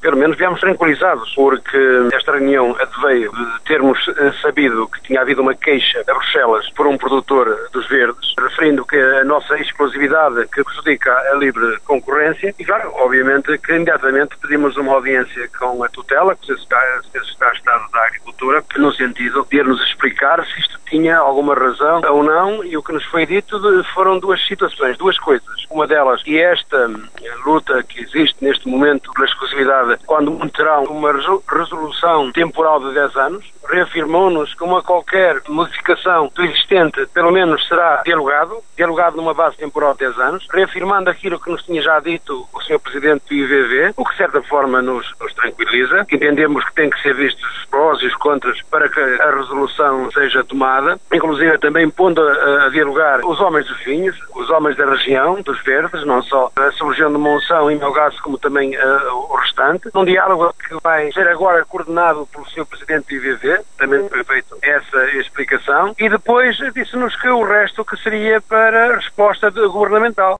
pelo menos viemos tranquilizados, porque esta reunião adveio de termos sabido que tinha havido uma queixa a Bruxelas por um produtor dos verdes, referindo que a nossa exclusividade que prejudica a livre concorrência, e claro, obviamente que imediatamente pedimos uma audiência com a tutela, que se está Estado da Agricultura, no sentido de nos explicar se isto tinha alguma razão ou não, e o que nos foi dito foram duas situações, duas coisas. Uma delas, que esta luta que existe neste momento pela exclusividade, quando terá uma resolução temporal de 10 anos, reafirmou-nos que uma qualquer modificação do existente, pelo menos será dialogado numa base temporal de 10 anos, reafirmando aquilo que nos tinha já dito o Sr. Presidente do IVV, o que de certa forma nos tranquiliza, que entendemos que tem que ser vistos os prós e os contras para que a resolução seja tomada, inclusive também pondo a dialogar os homens dos vinhos, os homens da região, dos verdes, não só a sub-região de Monção e Melgaço, como também o restante, num diálogo que vai ser agora coordenado pelo Sr. Presidente do IVV, também foi feita essa explicação, e depois disse-nos que o resto que seria para a resposta governamental.